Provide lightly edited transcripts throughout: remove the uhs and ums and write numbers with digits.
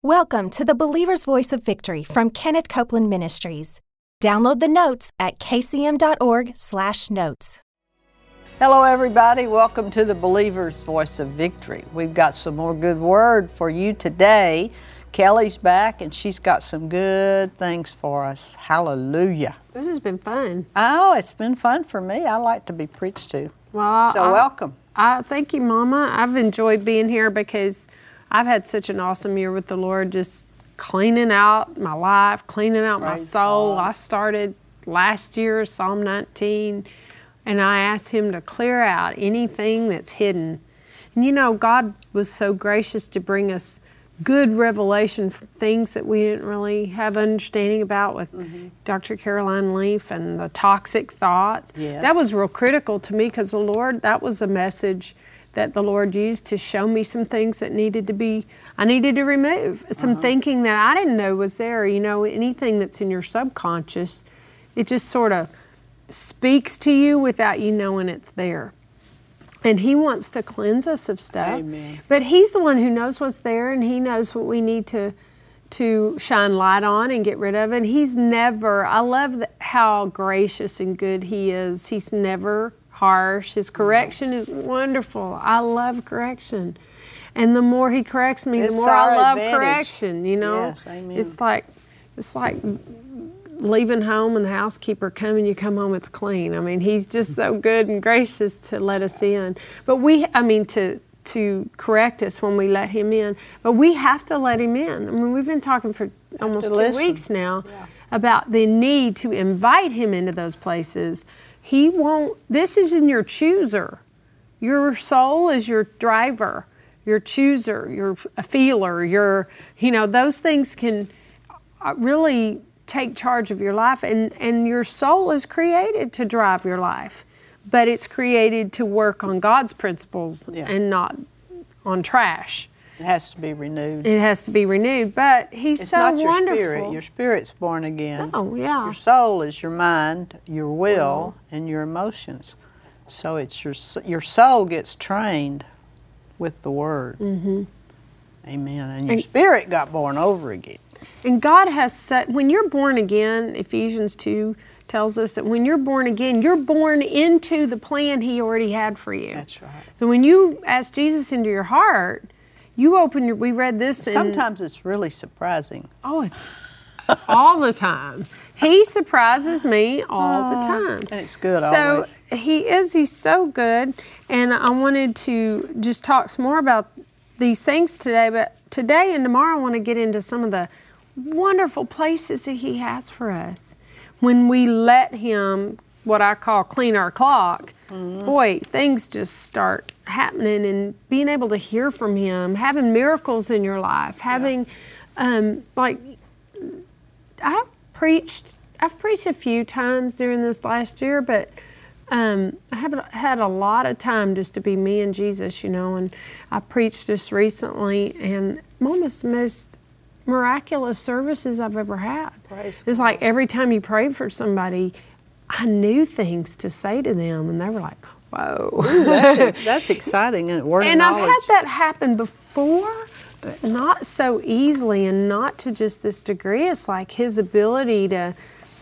Welcome to the Believer's Voice of Victory from Kenneth Copeland Ministries. Download the notes at kcm.org/notes. Hello, everybody. Welcome to the Believer's Voice of Victory. We've got some more good word for you today. Kelly's back, and she's got some good things for us. Hallelujah. This has been fun. Oh, it's been fun for me. I like to be preached to. Well, welcome. Thank you, Mama. I've enjoyed being here because I've had such an awesome year with the Lord, just cleaning out my life, cleaning out my soul. I started last year, Psalm 19, and I asked Him to clear out anything that's hidden. And you know, God was so gracious to bring us good revelation for things that we didn't really have understanding about with Dr. Caroline Leaf and the toxic thoughts. Yes. That was real critical to me because the Lord, that was a message that the Lord used to show me some things that I needed to remove. Some thinking that I didn't know was there. You know, anything that's in your subconscious, it just sort of speaks to you without you knowing it's there. And He wants to cleanse us of stuff. Amen. But He's the one who knows what's there, and He knows what we need to shine light on and get rid of. And He's never, I love how gracious and good He is. He's never harsh. His correction is wonderful. I love correction. And the more He corrects me, the more I love correction, you know. Yes, amen. It's like leaving home and the housekeeper coming, you come home, it's clean. I mean, He's just so good and gracious to let us in. But to correct us when we let Him in. But we have to let Him in. I mean, we've been talking for almost 2 weeks now about the need to invite Him into those places. He won't, this is in your chooser. Your soul is your driver, your chooser, your feeler, those things can really take charge of your life. And your soul is created to drive your life, but it's created to work on God's principles and not on trash. It has to be renewed. It has to be renewed, but He's so wonderful. It's not your spirit. Your spirit's born again. Oh, yeah. Your soul is your mind, your will, and your emotions. So it's your soul gets trained with the Word. Mm-hmm. Amen. And your spirit got born over again. And God has set, when you're born again, Ephesians 2 tells us that when you're born again, you're born into the plan He already had for you. That's right. So when you ask Jesus into your heart, we read this. Sometimes it's really surprising. Oh, it's all the time. He surprises me all the time. And it's good always. So He's so good. And I wanted to just talk some more about these things today. But today and tomorrow I want to get into some of the wonderful places that He has for us. When we let Him, what I call clean our clock, boy, things just start happening, and being able to hear from Him, having miracles in your life, having, I've preached a few times during this last year, but I haven't had a lot of time just to be me and Jesus, and I preached this recently, and almost the most miraculous services I've ever had. It's like every time you prayed for somebody, I knew things to say to them, and they were like, whoa. Ooh, that's exciting, and word of knowledge. And I've had that happen before, but not so easily, and not to just this degree. It's like His ability to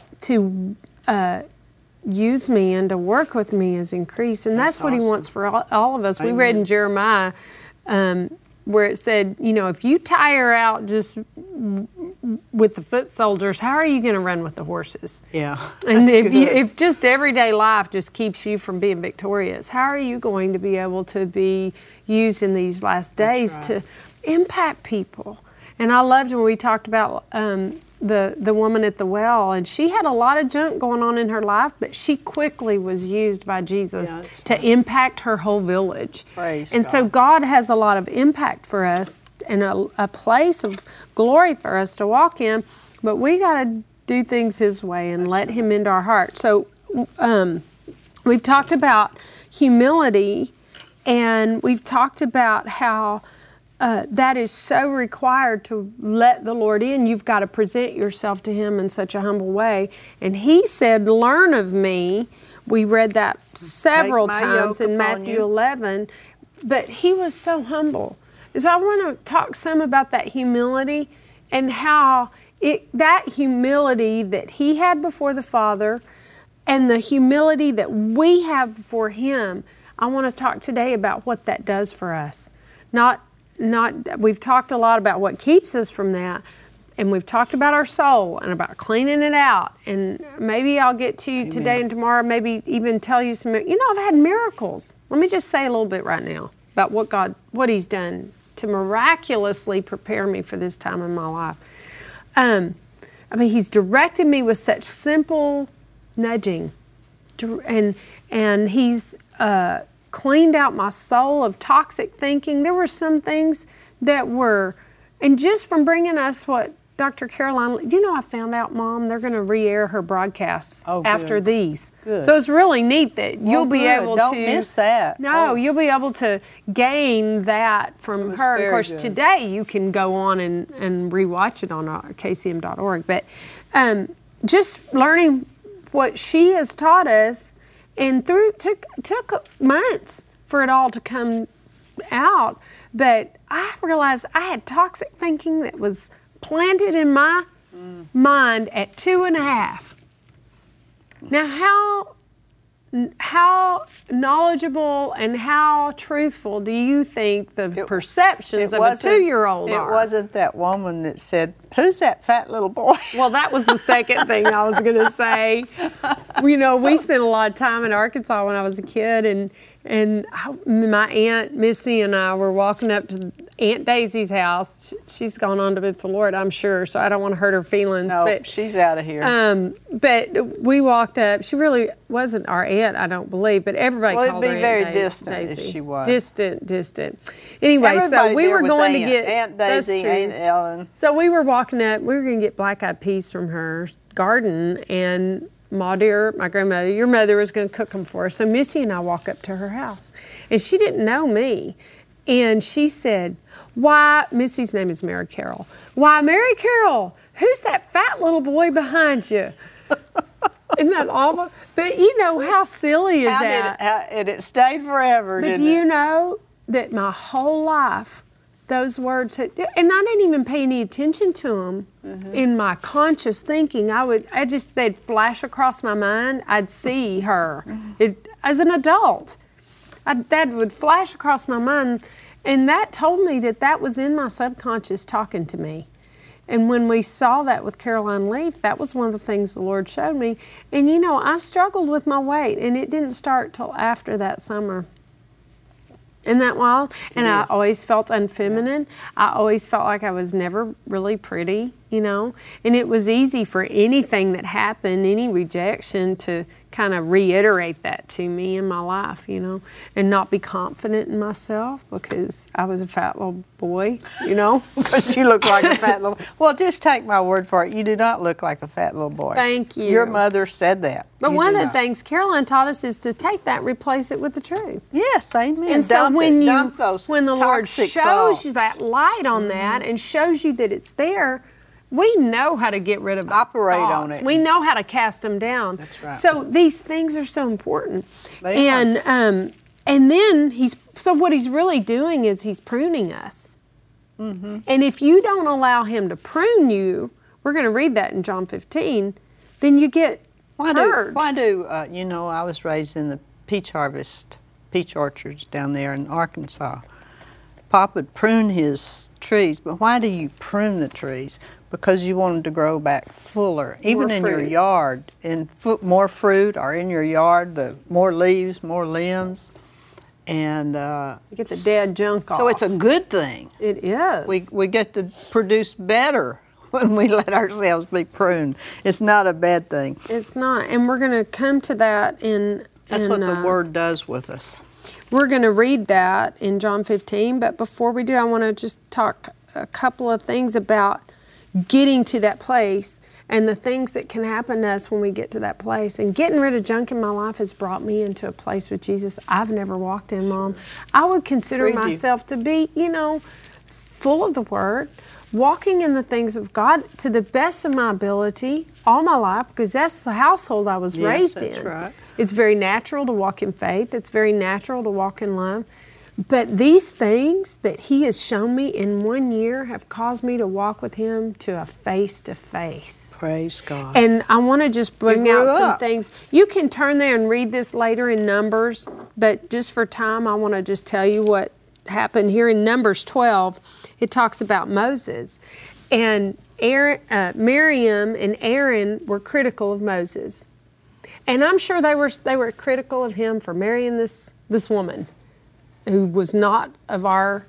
use me and to work with me is increased, and that's what awesome. He wants for all of us. Amen. We read in Jeremiah where it said, if you tire out just with the foot soldiers, how are you going to run with the horses? Yeah. And if just everyday life just keeps you from being victorious, how are you going to be able to be used in these last days to impact people? And I loved when we talked about the woman at the well, and she had a lot of junk going on in her life, but she quickly was used by Jesus to impact her whole village. Praise and God. So God has a lot of impact for us and a place of glory for us to walk in, but we got to do things His way and let Him into our heart. So we've talked about humility, and we've talked about how that is so required to let the Lord in. You've got to present yourself to Him in such a humble way. And He said, learn of me. We read that several times in Matthew 11. But He was so humble. And so I want to talk some about that humility and how that humility that he had before the Father and the humility that we have before him. I want to talk today about what that does for us. We've talked a lot about what keeps us from that, and we've talked about our soul and about cleaning it out. And maybe I'll get to you today and tomorrow, maybe even tell you some, I've had miracles. Let me just say a little bit right now about what he's done to miraculously prepare me for this time in my life. He's directed me with such simple nudging, and he's cleaned out my soul of toxic thinking. There were some things that were, and just from bringing us what Dr. Caroline, I found out, Mom, they're going to re-air her broadcasts after these. Good. So it's really neat that you'll be able Don't miss that. No, you'll be able to gain that from her. Of course, today you can go on and rewatch it on kcm.org. But just learning what she has taught us, and took months for it all to come out. But I realized I had toxic thinking that was planted in my mind at 2.5. Now, how knowledgeable and how truthful do you think the perceptions of a 2-year-old are? It wasn't that woman that said, "Who's that fat little boy?" Well, that was the second thing I was going to say. We spent a lot of time in Arkansas when I was a kid, and my Aunt Missy and I were walking up to Aunt Daisy's house. She's gone on to be with the Lord, I'm sure, so I don't want to hurt her feelings. No, but she's out of here. But we walked up. She really wasn't our aunt, I don't believe, but everybody called her Aunt Daisy. Well, it'd be very distant if she was. Distant. Anyway, everybody so we were going Aunt. to get Aunt Daisy, Aunt Ellen. So we were walking up. We were going to get black-eyed peas from her garden, and Ma dear, my grandmother, your mother was going to cook them for us. So Missy and I walk up to her house, and she didn't know me, and she said, "Why?" Missy's name is Mary Carroll. "Why, Mary Carroll, who's that fat little boy behind you?" Isn't that awful? But how silly is that? It stayed forever, But do you know that my whole life, those words had, and I didn't even pay any attention to them in my conscious thinking. They'd flash across my mind. I'd see her as an adult. That would flash across my mind, and that told me that was in my subconscious talking to me. And when we saw that with Caroline Leaf, that was one of the things the Lord showed me. And I've struggled with my weight, and it didn't start till after that summer. Isn't that wild? And I always felt unfeminine. I always felt like I was never really pretty, And it was easy for anything that happened, any rejection, to kind of reiterate that to me in my life, and not be confident in myself because I was a fat little boy, Because you look like a fat little. Well, just take my word for it. You do not look like a fat little boy. Thank you. Your mother said that. But one of the things Caroline taught us is to take that, replace it with the truth. Yes, amen. And so when the Lord shows thoughts. you that light on that and shows you that it's there, we know how to get rid of operate thoughts. on it. We know how to cast them down. That's right. So these things are so important. They are. And then so what he's really doing is he's pruning us. And if you don't allow him to prune you, we're going to read that in John 15, then you get purged. I was raised in the peach orchards down there in Arkansas. Pop would prune his trees, but why do you prune the trees? Because you want them to grow back fuller, even in your yard. And more fruit are in your yard, the more leaves, more limbs, and you get the dead junk off. So it's a good thing. It is. We get to produce better when we let ourselves be pruned. It's not a bad thing. It's not, and we're going to come to that in. That's what the Word does with us. We're going to read that in John 15, but before we do, I want to just talk a couple of things about getting to that place and the things that can happen to us when we get to that place. And getting rid of junk in my life has brought me into a place with Jesus I've never walked in, Mom. I would consider myself to be, full of the Word, walking in the things of God to the best of my ability all my life, because that's the household I was raised in. Right. It's very natural to walk in faith. It's very natural to walk in love. But these things that he has shown me in 1 year have caused me to walk with him to a face-to-face. Praise God. And I want to just bring You out grew some up. things. You can turn there and read this later in Numbers, but just for time, I want to just tell you what happened here in Numbers 12. It talks about Moses. And Miriam and Aaron were critical of Moses. And I'm sure they were critical of him for marrying this woman who was not of our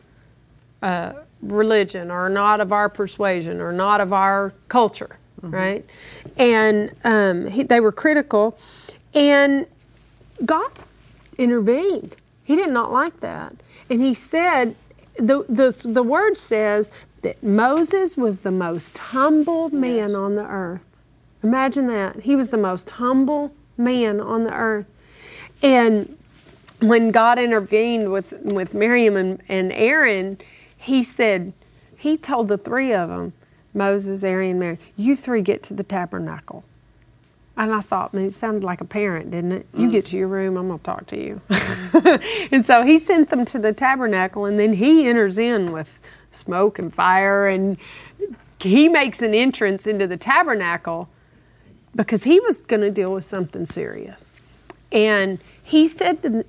religion or not of our persuasion or not of our culture, right? And they were critical, and God intervened. He did not like that. And he said, the word says that Moses was the most humble man on the earth. Imagine that. He was the most humble man on the earth. And when God intervened with Miriam and Aaron, he told the three of them, Moses, Aaron, and Miriam, you three get to the tabernacle. And I thought, man, it sounded like a parent, didn't it? You get to your room, I'm going to talk to you. And so he sent them to the tabernacle, and then he enters in with smoke and fire, and he makes an entrance into the tabernacle because he was going to deal with something serious. And he said,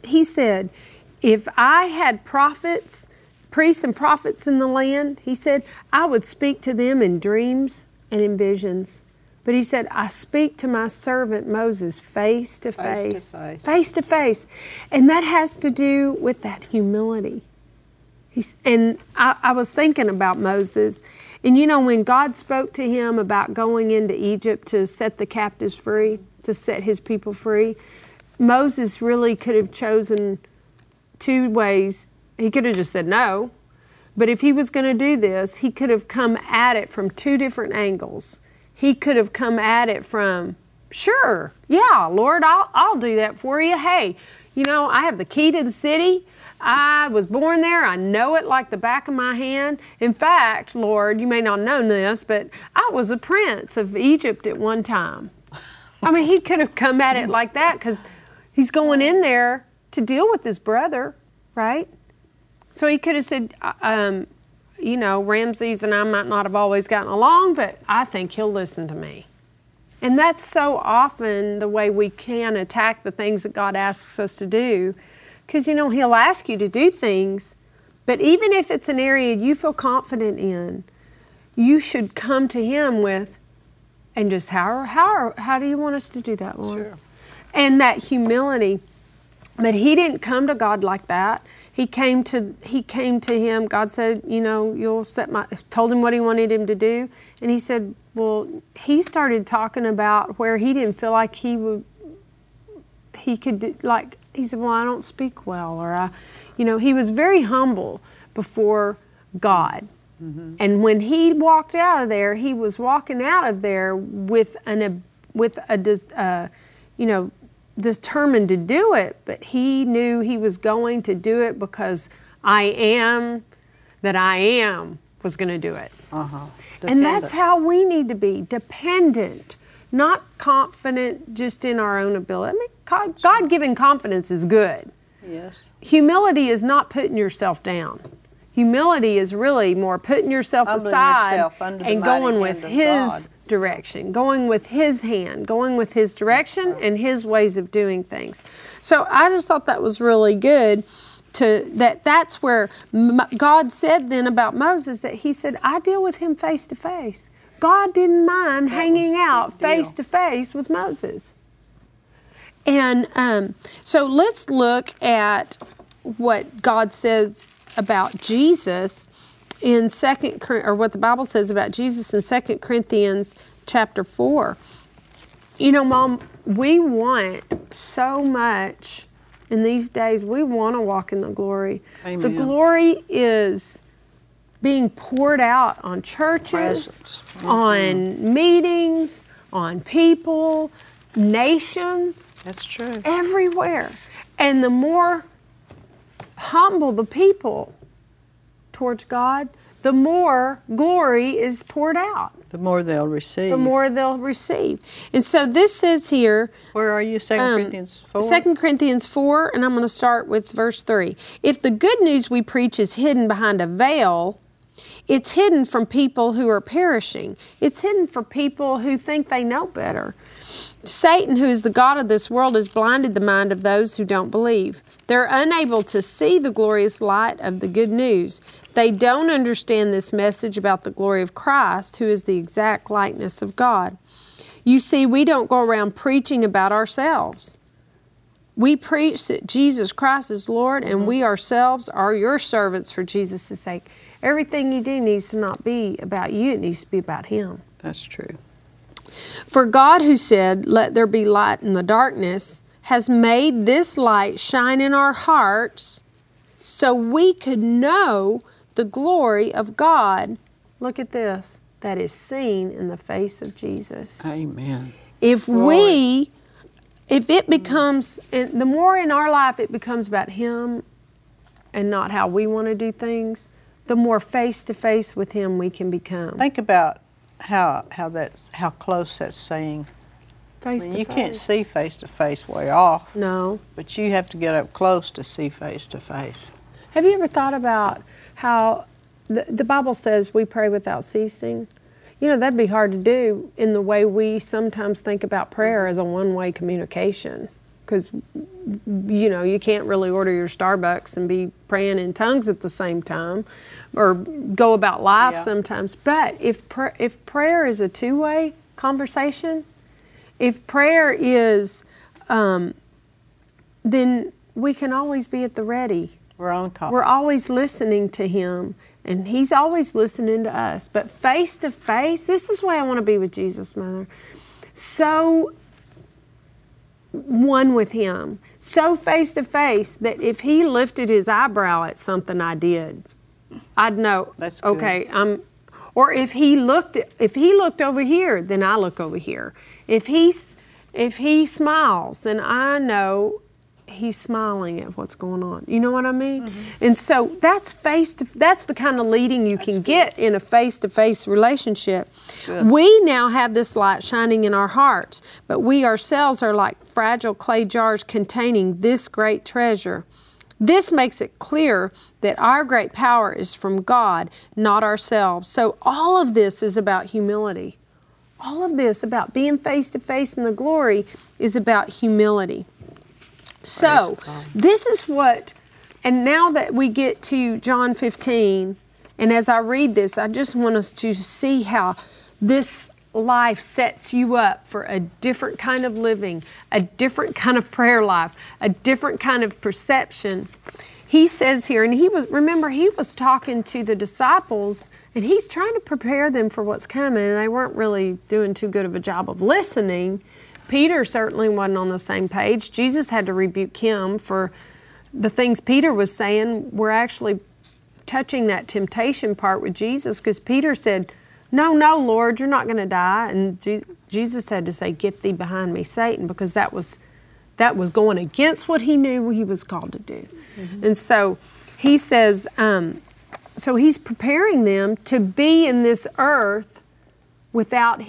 if I had prophets, priests and prophets in the land, he said, I would speak to them in dreams and in visions. But he said, I speak to my servant Moses face to face. Face to face. And that has to do with that humility. And I was thinking about Moses. And you know, when God spoke to him about going into Egypt to set the captives free, to set his people free, Moses really could have chosen two ways. He could have just said no. But if he was going to do this, he could have come at it from two different angles. He could have come at it from, sure, yeah, Lord, I'll do that for you. Hey, you know, I have the key to the city. I was born there. I know it like the back of my hand. In fact, Lord, you may not know this, but I was a prince of Egypt at one time. I mean, he could have come at it like that because he's going in there to deal with his brother, right? So he could have said, you know, Ramses and I might not have always gotten along, but I think he'll listen to me. And that's so often the way we can attack the things that God asks us to do. Because, you know, he'll ask you to do things, but even if it's an area you feel confident in, you should come to him with, and just how do you want us to do that, Lord? Sure. And that humility. But he didn't come to God like that. He came to him. God said, you know, told him what he wanted him to do. And he said, well, he started talking about where he didn't feel like he said, well, I don't speak well, or he was very humble before God. Mm-hmm. And when he walked out of there, he was walking out of there with determined to do it, but he knew he was going to do it because I am was going to do it. And that's how we need to be, dependent, not confident just in our own ability. I mean, God-given confidence is good. Yes. Humility is not putting yourself down. Humility is really more putting yourself aside and going with his direction, going with his hand, going with his direction and his ways of doing things. So I just thought that was really good. That's where God said then about Moses that he said, I deal with him face to face. God didn't mind hanging out face to face with Moses. And so let's look at what God says about Jesus in what the Bible says about Jesus in 2 Corinthians chapter 4. You know, Mom, we want so much in these days. We want to walk in the glory. Amen. The glory is being poured out on churches, on meetings, on people, nations. That's true. Everywhere. And the more humble the people towards God, the more glory is poured out. The more they'll receive. The more they'll receive. And so this says here, Where are you? 2 Corinthians 4? 2 Corinthians 4, and I'm going to start with verse 3. If the good news we preach is hidden behind a veil, it's hidden from people who are perishing. It's hidden for people who think they know better. Satan, who is the god of this world, has blinded the mind of those who don't believe. They're unable to see the glorious light of the good news. They don't understand this message about the glory of Christ, who is the exact likeness of God. You see, we don't go around preaching about ourselves. We preach that Jesus Christ is Lord, and we ourselves are your servants for Jesus' sake. Everything you do needs to not be about you, it needs to be about Him. That's true. For God, who said, "Let there be light in the darkness," has made this light shine in our hearts so we could know the glory of God. Look at this. That is seen in the face of Jesus. Amen. If it becomes, and the more in our life it becomes about Him and not how we want to do things, the more face to face with Him we can become. Think about how close that's saying. Face to You face. can't see face to face way off, No. but you have to get up close to see face to face. Have you ever thought about how the Bible says we pray without ceasing? You know, that'd be hard to do in the way we sometimes think about prayer as a one-way communication. Because, you know, you can't really order your Starbucks and be praying in tongues at the same time or go about life sometimes. But if prayer is a two-way conversation, if prayer is, then we can always be at the ready. We're on call. We're always listening to Him, and He's always listening to us. But face to face, this is why I want to be with Jesus, Mother. So one with Him, so face to face that if He lifted His eyebrow at something I did, I'd know. That's good. Okay. Or if He looked over here, then I look over here. If He smiles, then I know He's smiling at what's going on. You know what I mean? Mm-hmm. And so that's that's the kind of leading you can get in a face-to-face relationship. Good. We now have this light shining in our hearts, but we ourselves are like fragile clay jars containing this great treasure. This makes it clear that our great power is from God, not ourselves. So all of this is about humility. All of this about being face-to-face in the glory is about humility. So, this is what, and now that we get to John 15, and as I read this, I just want us to see how this life sets you up for a different kind of living, a different kind of prayer life, a different kind of perception. He says here, and he was talking to the disciples, and He's trying to prepare them for what's coming, and they weren't really doing too good of a job of listening. Peter certainly wasn't on the same page. Jesus had to rebuke him for the things Peter was saying. We're actually touching that temptation part with Jesus, because Peter said, no, Lord, you're not going to die. And Jesus had to say, get thee behind me, Satan, because that was going against what he knew he was called to do. Mm-hmm. And so he says, so He's preparing them to be in this earth without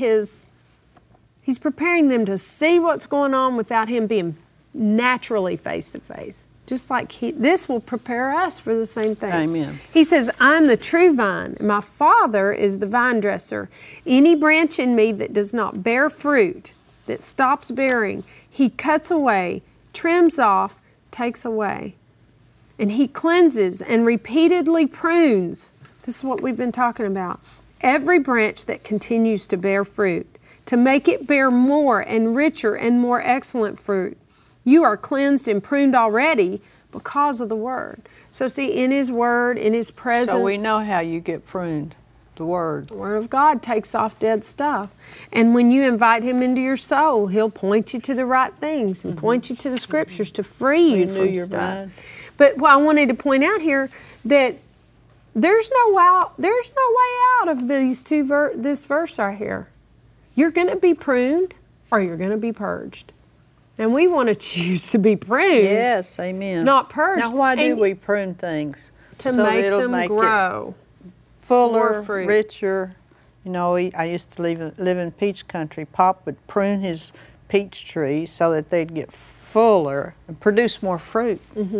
He's preparing them to see what's going on without Him being naturally face to face. Just like this will prepare us for the same thing. Amen. He says, I'm the true vine, and my Father is the vine dresser. Any branch in me that does not bear fruit, that stops bearing, He cuts away, trims off, takes away. And He cleanses and repeatedly prunes. This is what we've been talking about. Every branch that continues to bear fruit, to make it bear more and richer and more excellent fruit. You are cleansed and pruned already because of the Word. So see, in His Word, in His presence. So we know how you get pruned, the Word. The Word of God takes off dead stuff. And when you invite Him into your soul, He'll point you to the right things and point you to the Scriptures to free you from your stuff. mind. But I wanted to point out here that there's no way out of this verse right here. You're going to be pruned or you're going to be purged. And we want to choose to be pruned. Yes, amen. Not purged. Now, why do we prune things? To make them grow. fuller, More fruit. richer. You know, I used to live in peach country. Pop would prune his peach trees so that they'd get fuller and produce more fruit.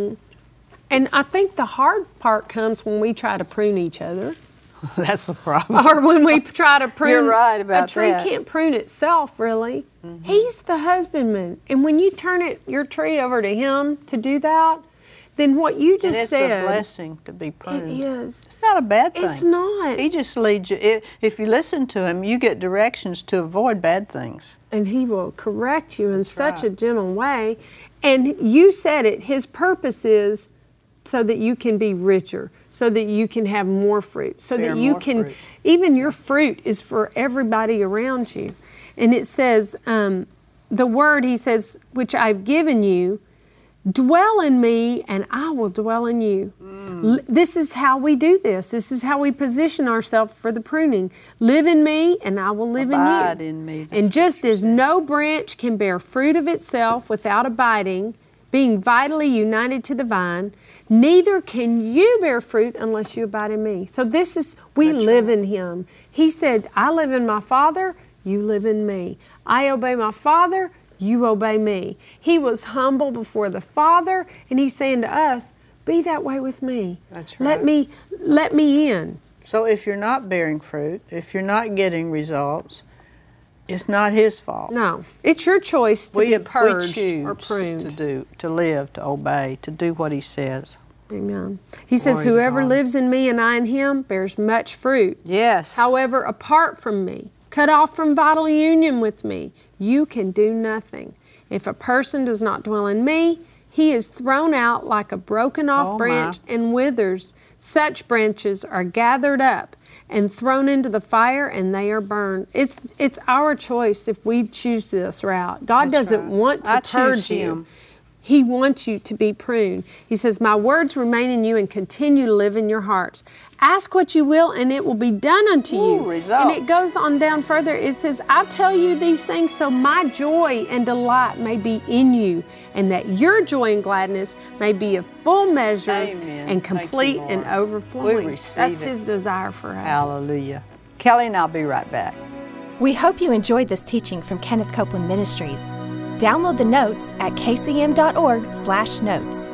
And I think the hard part comes when we try to prune each other. That's the problem. Or when we try to prune. You're right about a tree that. can't prune itself, really. He's the husbandman. And when you turn your tree over to him to do that, then what you And just it's said. a blessing to be pruned. It is. It's not a bad thing. It's not. He just leads you. If you listen to him, you get directions to avoid bad things. And he will correct you in such right. a gentle way. And you said it, his purpose is so that you can be richer, so that you can have more fruit, so Bear that you more can, fruit. even your fruit is for everybody around you. And it says, the word, he says, which I've given you, dwell in me and I will dwell in you. This is how we do this. This is how we position ourselves for the pruning. Live in me and I will live Abide in you. in me. That's And what just you as said. no branch can bear fruit of itself without abiding, being vitally united to the vine, neither can you bear fruit unless you abide in me. So this is, we live in him. He said, I live in my Father, you live in me. I obey my Father, you obey me. He was humble before the Father, and he's saying to us, be that way with me. That's Let right. me in. So if you're not bearing fruit, if you're not getting results, it's not his fault. No, it's your choice to be purged choose or pruned. to live, to obey, to do what he says. Amen. He says, Glory to whoever God. lives in me and I in him bears much fruit. Yes. However, apart from me, cut off from vital union with me, you can do nothing. If a person does not dwell in me, he is thrown out like a broken off Oh, my. branch and withers. Such branches are gathered up and thrown into the fire and they are burned. It's our choice if we choose this route. God That's doesn't right. want to I choose purge you. him. He wants you to be pruned. He says, my words remain in you and continue to live in your hearts. Ask what you will and it will be done unto you. results. And it goes on down further. It says, I tell you these things so my joy and delight may be in you and that your joy and gladness may be of full measure Amen. and Thank you, complete Lord. and overflowing. We receive That's it. his desire for us. Hallelujah. Kelly and I'll be right back. We hope you enjoyed this teaching from Kenneth Copeland Ministries. Download the notes at kcm.org/notes.